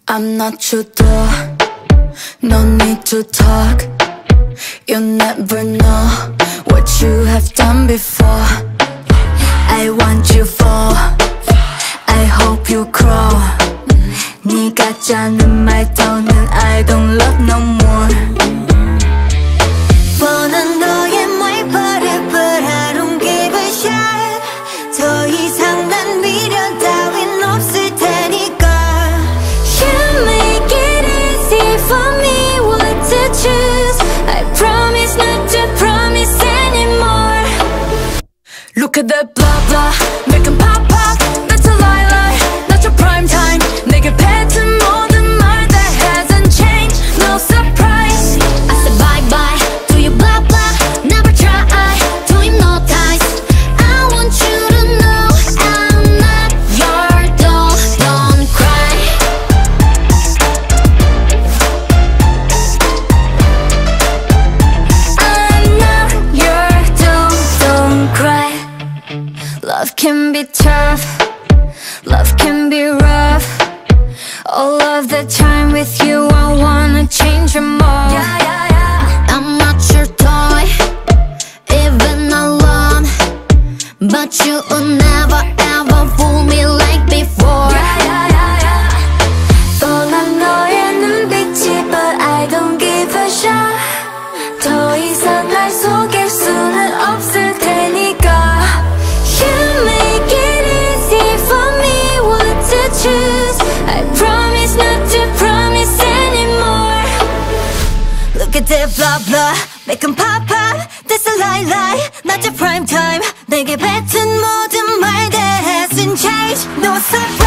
I'm not your door, no need to talk. You never know what you have done before. I want you for, I hope you crawl. 네가 짜는 말 더는 I don't love no more. 뻔한 너의 말 but I don't give a shit. 더 이상 난 미련 따윈 없을 테니까. You make it easy for me what to choose. I promise not to promise anymore. Look at that blah blah, make 'em pop pop. That's a lie lie, not your prime time. 내게 뱉은 모든 말 that hasn't changed, no surprise. I said bye bye to you blah blah, never try to hypnotize. I want you to know I'm not your doll, don't cry. I'm not your doll, don't cry. Love can be tough, love can be rough. All of the time with you I wanna change your more. I'm not your toy, even alone, but you will never ever fool me like before. 떠난 너의 눈빛이 but I don't give a shit. 더 이상 날 속일 수는 없을 테니까. You make it easy for me what to choose. I promise not to promise anymore. Look at that blah blah, make 'em pop pop. That's a lie lie, not your prime time. 내게 뱉은 모든 말 that hasn't changed, no surprise.